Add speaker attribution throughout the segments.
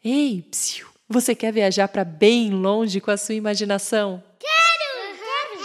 Speaker 1: Ei, psiu, você quer viajar para bem longe com a sua imaginação?
Speaker 2: Quero!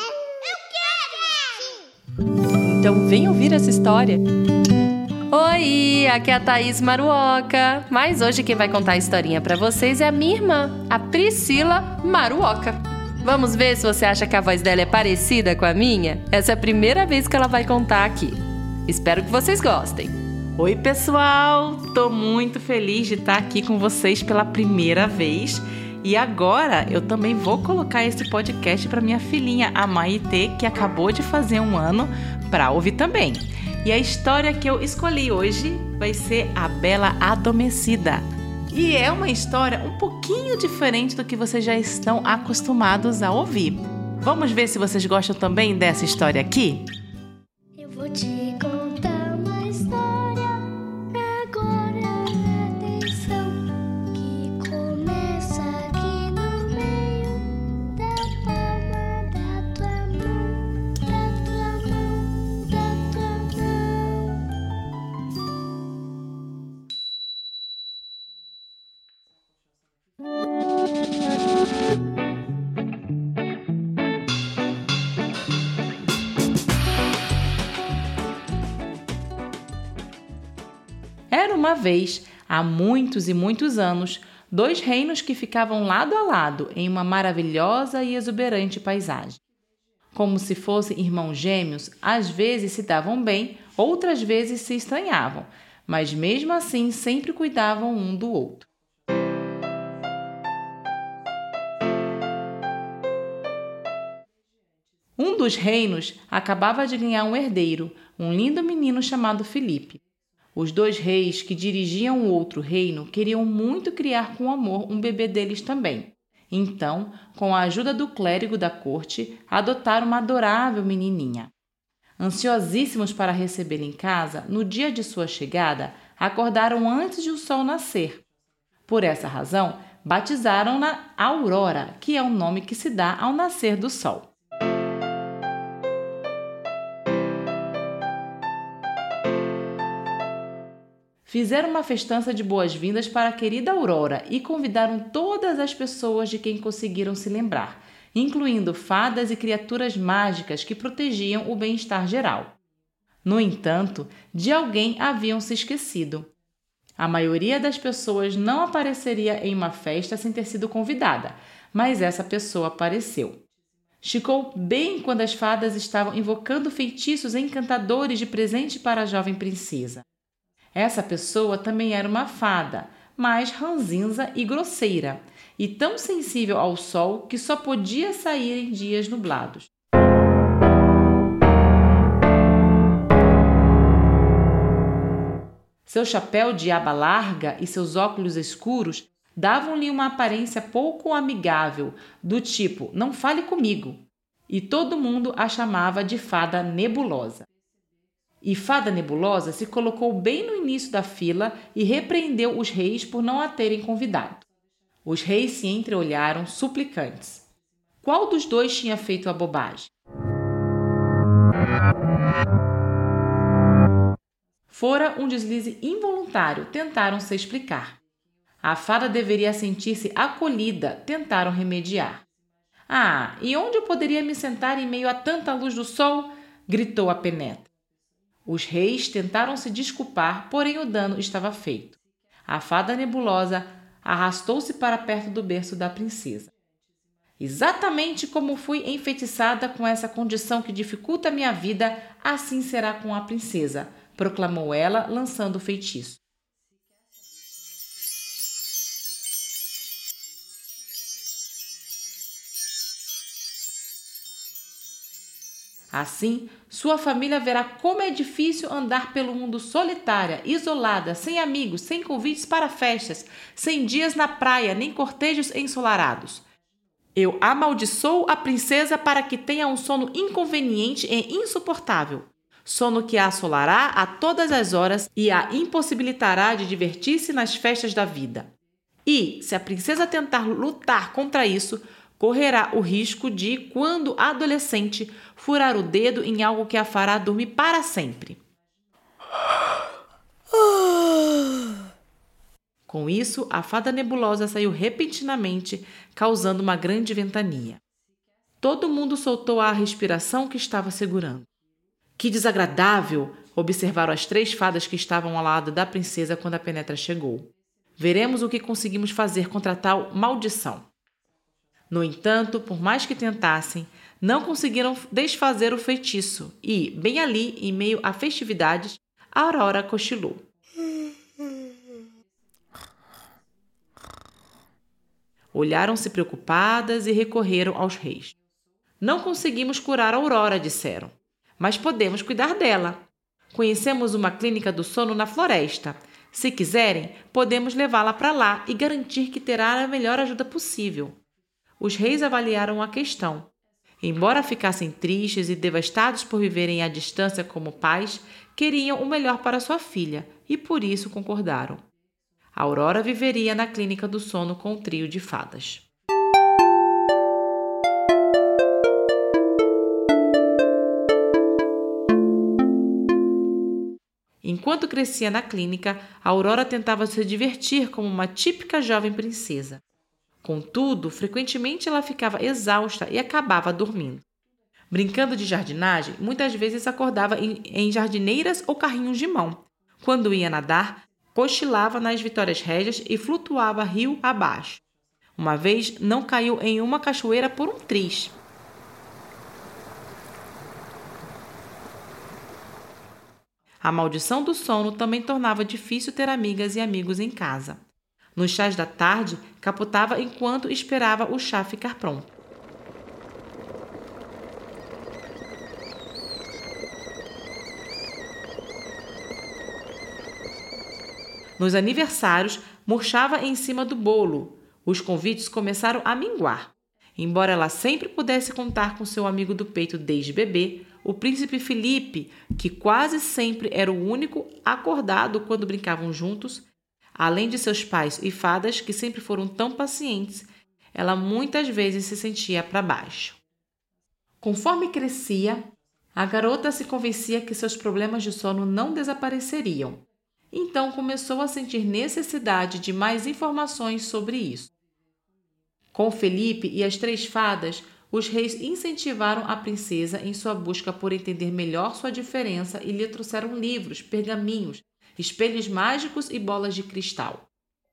Speaker 2: Eu quero!
Speaker 1: Então vem ouvir essa história. Oi, aqui é a Thaís Maruoka. Mas hoje quem vai contar a historinha para vocês é a minha irmã, a Priscila Maruoka. Vamos ver se você acha que a voz dela é parecida com a minha? Essa é a primeira vez que ela vai contar aqui. Espero que vocês gostem.
Speaker 3: Oi, pessoal! Tô muito feliz de estar aqui com vocês pela primeira vez. E agora eu também vou colocar esse podcast para minha filhinha, a Maitê, que acabou de fazer 1 ano, para ouvir também. E a história que eu escolhi hoje vai ser A Bela Adormecida. E é uma história um pouquinho diferente do que vocês já estão acostumados a ouvir. Vamos ver se vocês gostam também dessa história aqui?
Speaker 2: Eu vou te contar uma história agora, atenção, que começa aqui no meio da palma da tua mão, da tua mão, da tua mão.
Speaker 3: Era uma vez, há muitos e muitos anos, 2 reinos que ficavam lado a lado em uma maravilhosa e exuberante paisagem. Como se fossem irmãos gêmeos, às vezes se davam bem, outras vezes se estranhavam, mas mesmo assim sempre cuidavam um do outro. Um dos reinos acabava de ganhar um herdeiro, um lindo menino chamado Filipe. Os 2 reis que dirigiam o outro reino queriam muito criar com amor um bebê deles também. Então, com a ajuda do clérigo da corte, adotaram uma adorável menininha. Ansiosíssimos para recebê-la em casa, no dia de sua chegada, acordaram antes de o sol nascer. Por essa razão, batizaram-na Aurora, que é o nome que se dá ao nascer do sol. Fizeram uma festança de boas-vindas para a querida Aurora e convidaram todas as pessoas de quem conseguiram se lembrar, incluindo fadas e criaturas mágicas que protegiam o bem-estar geral. No entanto, de alguém haviam se esquecido. A maioria das pessoas não apareceria em uma festa sem ter sido convidada, mas essa pessoa apareceu. Chegou bem quando as fadas estavam invocando feitiços encantadores de presente para a jovem princesa. Essa pessoa também era uma fada, mas ranzinza e grosseira, e tão sensível ao sol que só podia sair em dias nublados. Seu chapéu de aba larga e seus óculos escuros davam-lhe uma aparência pouco amigável, do tipo, não fale comigo, e todo mundo a chamava de Fada Nebulosa. E Fada Nebulosa se colocou bem no início da fila e repreendeu os reis por não a terem convidado. Os reis se entreolharam suplicantes. Qual dos 2 tinha feito a bobagem? Fora um deslize involuntário, tentaram se explicar. A fada deveria sentir-se acolhida, tentaram remediar. Ah, e onde eu poderia me sentar em meio a tanta luz do sol? Gritou a penetra. Os reis tentaram se desculpar, porém o dano estava feito. A fada nebulosa arrastou-se para perto do berço da princesa. Exatamente como fui enfeitiçada com essa condição que dificulta a minha vida, assim será com a princesa, proclamou ela, lançando o feitiço. Assim, sua família verá como é difícil andar pelo mundo solitária, isolada, sem amigos, sem convites para festas, sem dias na praia, nem cortejos ensolarados. Eu amaldiçoo a princesa para que tenha um sono inconveniente e insuportável. Sono que a assolará a todas as horas e a impossibilitará de divertir-se nas festas da vida. E, se a princesa tentar lutar contra isso, correrá o risco de, quando adolescente, furar o dedo em algo que a fará dormir para sempre. Com isso, a fada nebulosa saiu repentinamente, causando uma grande ventania. Todo mundo soltou a respiração que estava segurando. Que desagradável! Observaram as 3 fadas que estavam ao lado da princesa quando a penetra chegou. Veremos o que conseguimos fazer contra tal maldição. No entanto, por mais que tentassem, não conseguiram desfazer o feitiço e, bem ali, em meio a festividades, a Aurora cochilou. Olharam-se preocupadas e recorreram aos reis. Não conseguimos curar a Aurora, disseram, mas podemos cuidar dela. Conhecemos uma clínica do sono na floresta. Se quiserem, podemos levá-la para lá e garantir que terá a melhor ajuda possível. Os reis avaliaram a questão. Embora ficassem tristes e devastados por viverem à distância como pais, queriam o melhor para sua filha e por isso concordaram. A Aurora viveria na clínica do sono com o trio de fadas. Enquanto crescia na clínica, a Aurora tentava se divertir como uma típica jovem princesa. Contudo, frequentemente ela ficava exausta e acabava dormindo. Brincando de jardinagem, muitas vezes acordava em jardineiras ou carrinhos de mão. Quando ia nadar, cochilava nas Vitórias Régias e flutuava rio abaixo. Uma vez, não caiu em uma cachoeira por um triz. A maldição do sono também tornava difícil ter amigas e amigos em casa. Nos chás da tarde, capotava enquanto esperava o chá ficar pronto. Nos aniversários, murchava em cima do bolo. Os convites começaram a minguar. Embora ela sempre pudesse contar com seu amigo do peito desde bebê, o príncipe Felipe, que quase sempre era o único acordado quando brincavam juntos, além de seus pais e fadas, que sempre foram tão pacientes, ela muitas vezes se sentia para baixo. Conforme crescia, a garota se convencia que seus problemas de sono não desapareceriam. Então começou a sentir necessidade de mais informações sobre isso. Com Felipe e as 3 fadas, os reis incentivaram a princesa em sua busca por entender melhor sua diferença e lhe trouxeram livros, pergaminhos, espelhos mágicos e bolas de cristal.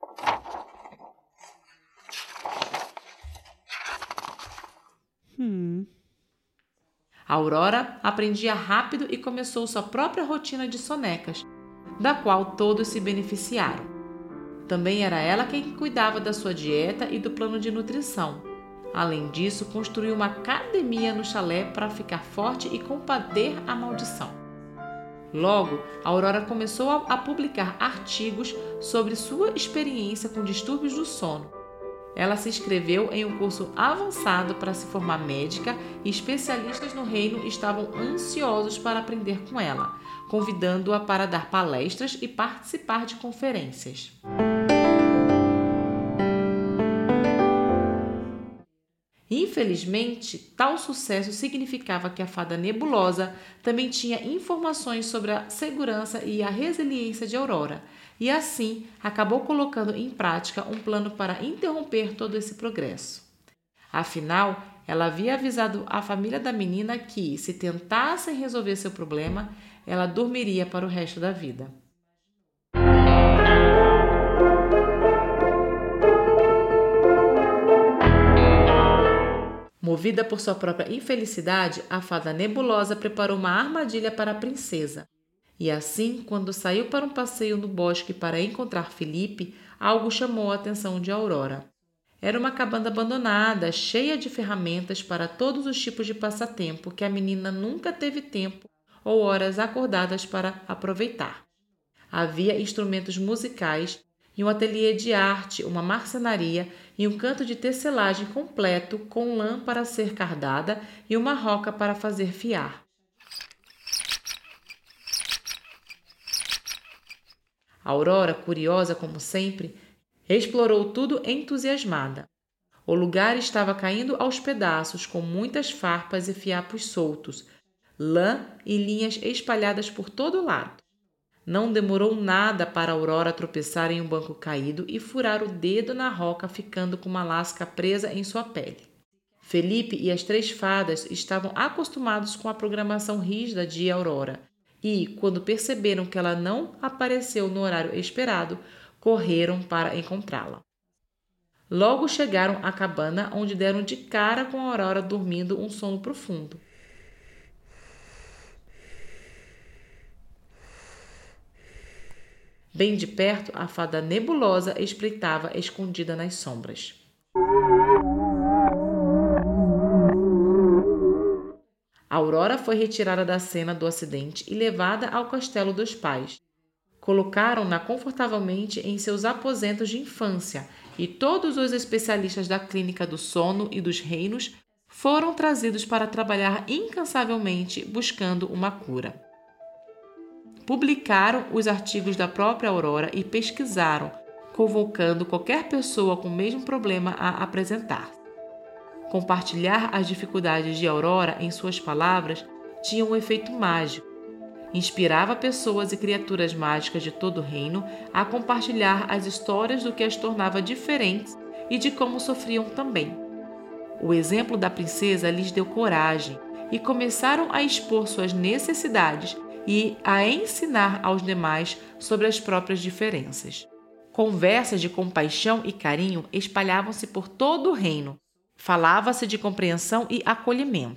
Speaker 3: A Aurora aprendia rápido e começou sua própria rotina de sonecas, da qual todos se beneficiaram. Também era ela quem cuidava da sua dieta e do plano de nutrição. Além disso, construiu uma academia no chalé para ficar forte e combater a maldição. Logo, a Aurora começou a publicar artigos sobre sua experiência com distúrbios do sono. Ela se inscreveu em um curso avançado para se formar médica e especialistas no reino estavam ansiosos para aprender com ela, convidando-a para dar palestras e participar de conferências. Infelizmente, tal sucesso significava que a fada nebulosa também tinha informações sobre a segurança e a resiliência de Aurora, e assim acabou colocando em prática um plano para interromper todo esse progresso. Afinal, ela havia avisado a família da menina que, se tentassem resolver seu problema, ela dormiria para o resto da vida. Movida por sua própria infelicidade, a fada nebulosa preparou uma armadilha para a princesa. E assim, quando saiu para um passeio no bosque para encontrar Felipe, algo chamou a atenção de Aurora. Era uma cabana abandonada, cheia de ferramentas para todos os tipos de passatempo que a menina nunca teve tempo ou horas acordadas para aproveitar. Havia instrumentos musicais e um ateliê de arte, uma marcenaria e um canto de tecelagem completo com lã para ser cardada e uma roca para fazer fiar. A Aurora, curiosa como sempre, explorou tudo entusiasmada. O lugar estava caindo aos pedaços, com muitas farpas e fiapos soltos, lã e linhas espalhadas por todo lado. Não demorou nada para Aurora tropeçar em um banco caído e furar o dedo na roca, ficando com uma lasca presa em sua pele. Felipe e as 3 fadas estavam acostumados com a programação rígida de Aurora e, quando perceberam que ela não apareceu no horário esperado, correram para encontrá-la. Logo chegaram à cabana, onde deram de cara com a Aurora dormindo um sono profundo. Bem de perto, a fada Nebulosa espreitava escondida nas sombras. A Aurora foi retirada da cena do acidente e levada ao castelo dos pais. Colocaram-na confortavelmente em seus aposentos de infância e todos os especialistas da clínica do sono e dos reinos foram trazidos para trabalhar incansavelmente buscando uma cura. Publicaram os artigos da própria Aurora e pesquisaram, convocando qualquer pessoa com o mesmo problema a apresentar. Compartilhar as dificuldades de Aurora em suas palavras tinha um efeito mágico. Inspirava pessoas e criaturas mágicas de todo o reino a compartilhar as histórias do que as tornava diferentes e de como sofriam também. O exemplo da princesa lhes deu coragem e começaram a expor suas necessidades e a ensinar aos demais sobre as próprias diferenças. Conversas de compaixão e carinho espalhavam-se por todo o reino. Falava-se de compreensão e acolhimento.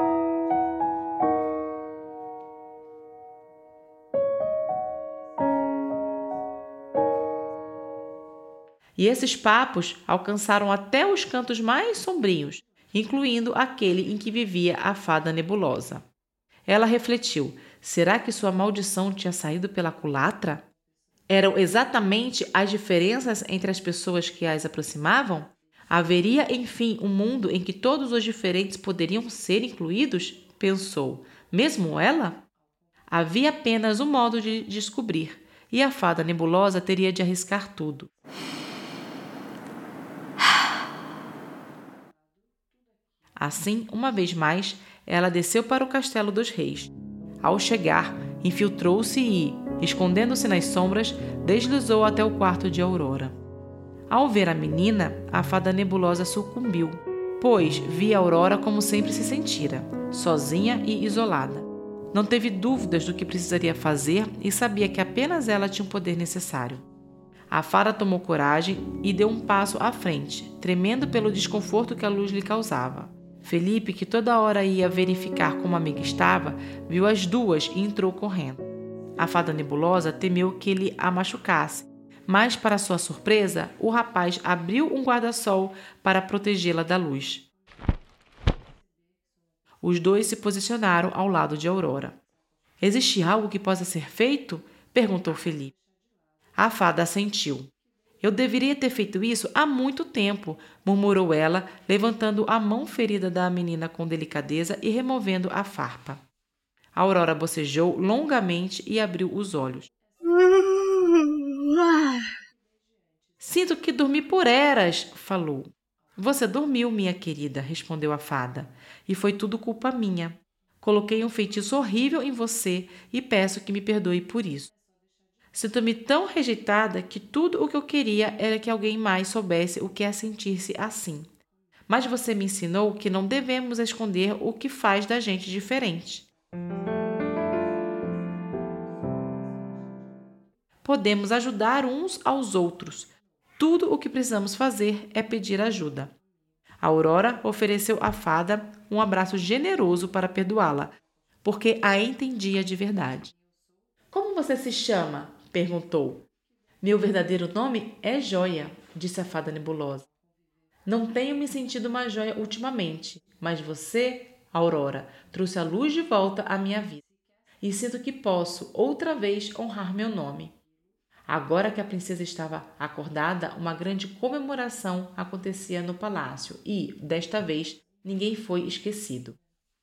Speaker 3: E esses papos alcançaram até os cantos mais sombrios, incluindo aquele em que vivia a fada Nebulosa. Ela refletiu: será que sua maldição tinha saído pela culatra? Eram exatamente as diferenças entre as pessoas que as aproximavam? Haveria, enfim, um mundo em que todos os diferentes poderiam ser incluídos? Pensou. Mesmo ela? Havia apenas um modo de descobrir, e a fada Nebulosa teria de arriscar tudo. Assim, uma vez mais, ela desceu para o castelo dos reis. Ao chegar, infiltrou-se e, escondendo-se nas sombras, deslizou até o quarto de Aurora. Ao ver a menina, a fada Nebulosa sucumbiu, pois via Aurora como sempre se sentira, sozinha e isolada. Não teve dúvidas do que precisaria fazer e sabia que apenas ela tinha o poder necessário. A fada tomou coragem e deu um passo à frente, tremendo pelo desconforto que a luz lhe causava. Felipe, que toda hora ia verificar como a amiga estava, viu as duas e entrou correndo. A fada Nebulosa temeu que ele a machucasse, mas, para sua surpresa, o rapaz abriu um guarda-sol para protegê-la da luz. Os dois se posicionaram ao lado de Aurora. — Existe algo que possa ser feito? Perguntou Felipe. A fada assentiu. — Eu deveria ter feito isso há muito tempo, murmurou ela, levantando a mão ferida da menina com delicadeza e removendo a farpa. A Aurora bocejou longamente e abriu os olhos. Sinto que dormi por eras, falou. Você dormiu, minha querida, respondeu a fada, e foi tudo culpa minha. Coloquei um feitiço horrível em você e peço que me perdoe por isso. Sinto-me tão rejeitada que tudo o que eu queria era que alguém mais soubesse o que é sentir-se assim. Mas você me ensinou que não devemos esconder o que faz da gente diferente. Podemos ajudar uns aos outros. Tudo o que precisamos fazer é pedir ajuda. A Aurora ofereceu à fada um abraço generoso para perdoá-la, porque a entendia de verdade. — Como você se chama? Perguntou. — Meu verdadeiro nome é Joia, disse a fada Nebulosa. Não tenho me sentido uma joia ultimamente, mas você, Aurora, trouxe a luz de volta à minha vida. E sinto que posso, outra vez, honrar meu nome. Agora que a princesa estava acordada, uma grande comemoração acontecia no palácio e, desta vez, ninguém foi esquecido.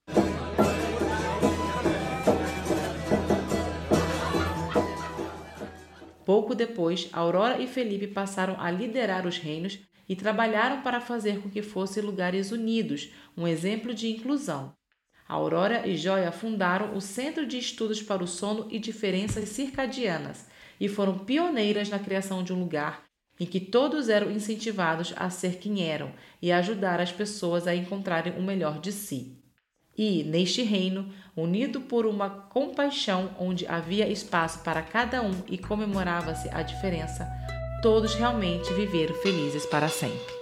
Speaker 3: Pouco depois, Aurora e Felipe passaram a liderar os reinos e trabalharam para fazer com que fossem lugares unidos, um exemplo de inclusão. Aurora e Joia fundaram o Centro de Estudos para o Sono e Diferenças Circadianas e foram pioneiras na criação de um lugar em que todos eram incentivados a ser quem eram e a ajudar as pessoas a encontrarem o melhor de si. E, neste reino, unido por uma compaixão onde havia espaço para cada um e comemorava-se a diferença, todos realmente viveram felizes para sempre.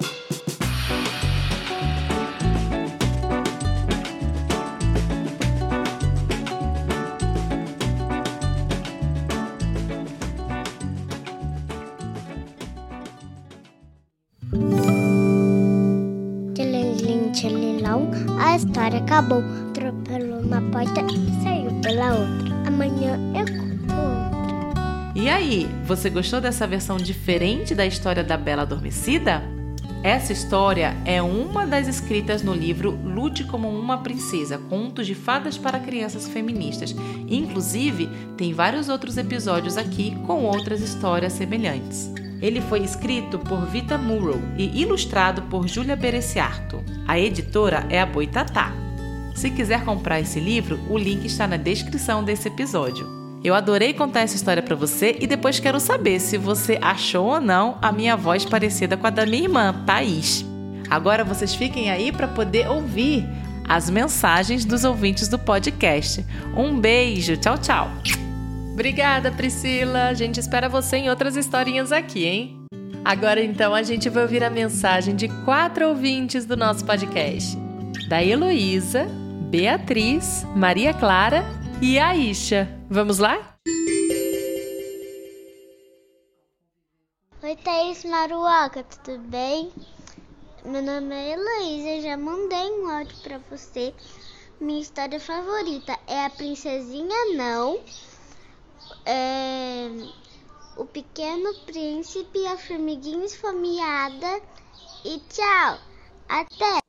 Speaker 2: A história acabou, atropelou uma porta e saiu pela outra. Amanhã eu conto outra.
Speaker 3: E aí, você gostou dessa versão diferente da história da Bela Adormecida? Essa história é uma das escritas no livro Lute como uma Princesa, Contos de Fadas para Crianças Feministas. Inclusive, tem vários outros episódios aqui com outras histórias semelhantes. Ele foi escrito por Vita Murrow e ilustrado por Júlia Bereciarto. A editora é a Boitatá. Se quiser comprar esse livro, o link está na descrição desse episódio. Eu adorei contar essa história para você e depois quero saber se você achou ou não a minha voz parecida com a da minha irmã, Thaís. Agora vocês fiquem aí para poder ouvir as mensagens dos ouvintes do podcast. Um beijo, tchau, tchau!
Speaker 1: Obrigada, Priscila. A gente espera você em outras historinhas aqui, hein? Agora, então, a gente vai ouvir a mensagem de 4 ouvintes do nosso podcast. Da Heloísa, Beatriz, Maria Clara e Aisha. Vamos lá?
Speaker 2: Oi, Thaís Maruoca, tudo bem? Meu nome é Heloísa, eu já mandei um áudio pra você. Minha história favorita é A Princesinha Não, O Pequeno Príncipe, A Formiguinha Esfomeada e tchau, até!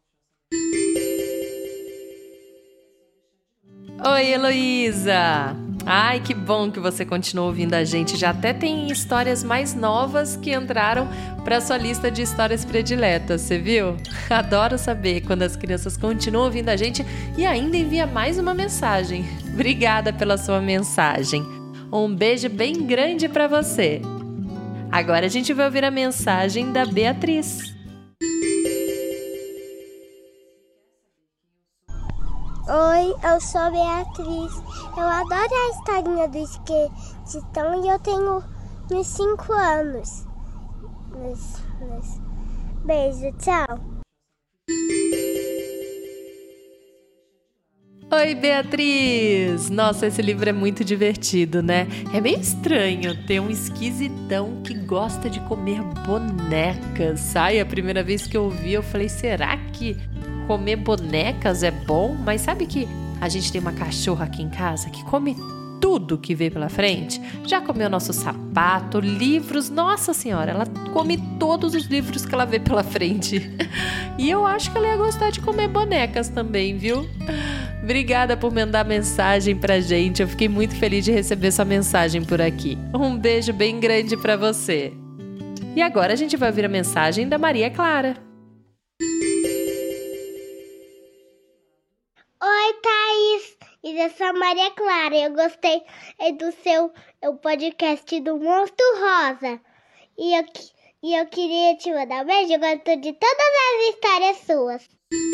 Speaker 1: Oi, Heloísa! Ai, que bom que você continua ouvindo a gente. Já até tem histórias mais novas que entraram para sua lista de histórias prediletas, você viu? Adoro saber quando as crianças continuam ouvindo a gente e ainda envia mais uma mensagem. Obrigada pela sua mensagem. Um beijo bem grande para você. Agora a gente vai ouvir a mensagem da Beatriz.
Speaker 2: Oi, eu sou a Beatriz. Eu adoro a historinha do Esquetitão e eu tenho uns 5 anos. Beijo, tchau.
Speaker 1: Oi, Beatriz! Nossa, esse livro é muito divertido, né? É meio estranho ter um esquisitão que gosta de comer bonecas. Ai, a primeira vez que eu ouvi, eu falei, será que comer bonecas é bom? Mas sabe que a gente tem uma cachorra aqui em casa que come tudo que vê pela frente? Já comeu nosso sapato, livros, nossa senhora, ela come todos os livros que ela vê pela frente. E eu acho que ela ia gostar de comer bonecas também, viu? Obrigada por mandar mensagem pra gente. Eu fiquei muito feliz de receber sua mensagem por aqui. Um beijo bem grande pra você. E agora a gente vai ouvir a mensagem da Maria Clara.
Speaker 2: Oi, Thaís. Eu sou a Maria Clara. Eu gostei do seu podcast do Monstro Rosa. E eu queria te mandar um beijo. Eu gosto de todas as histórias suas.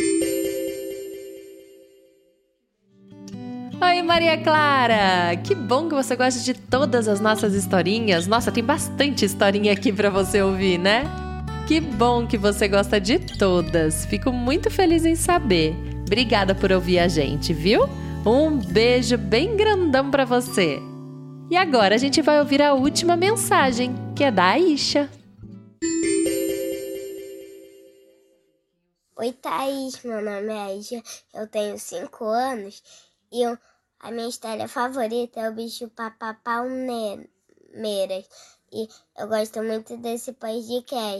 Speaker 1: Oi, Maria Clara! Que bom que você gosta de todas as nossas historinhas. Nossa, tem bastante historinha aqui pra você ouvir, né? Que bom que você gosta de todas. Fico muito feliz em saber. Obrigada por ouvir a gente, viu? Um beijo bem grandão pra você. E agora a gente vai ouvir a última mensagem, que é da Aisha.
Speaker 2: Oi, Thaís. Meu nome é Aisha. Eu tenho 5 anos. E a minha história favorita é o bicho Papá Palmeiras. E eu gosto muito desse podcast.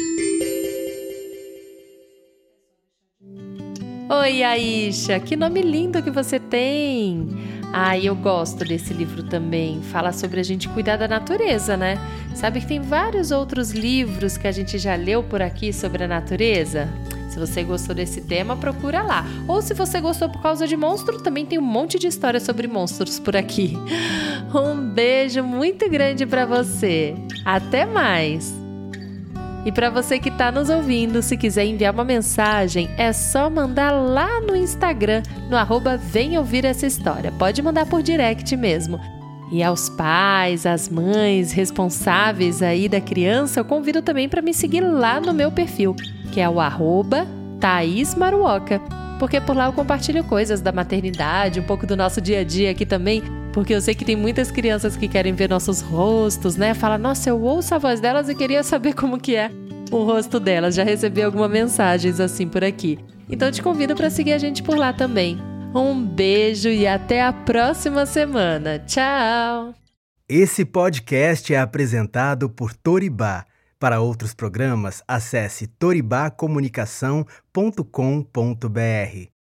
Speaker 1: Oi, Aisha, que nome lindo que você tem! Ai, eu gosto desse livro também. Fala sobre a gente cuidar da natureza, né? Sabe que tem vários outros livros que a gente já leu por aqui sobre a natureza? Se você gostou desse tema, procura lá. Ou se você gostou por causa de monstro, também tem um monte de história sobre monstros por aqui. Um beijo muito grande para você. Até mais! E para você que está nos ouvindo, se quiser enviar uma mensagem, é só mandar lá no Instagram, no @Vem Ouvir Essa História. Pode mandar por direct mesmo. E aos pais, às mães responsáveis aí da criança, eu convido também para me seguir lá no meu perfil, que é o @ThaísMaruoca, porque por lá eu compartilho coisas da maternidade, um pouco do nosso dia a dia aqui também, porque eu sei que tem muitas crianças que querem ver nossos rostos, né? Fala, nossa, eu ouço a voz delas e queria saber como que é o rosto delas. Já recebi algumas mensagens assim por aqui. Então te convido para seguir a gente por lá também. Um beijo e até a próxima semana. Tchau!
Speaker 4: Esse podcast é apresentado por Toribá. Para outros programas, acesse toribacomunicação.com.br.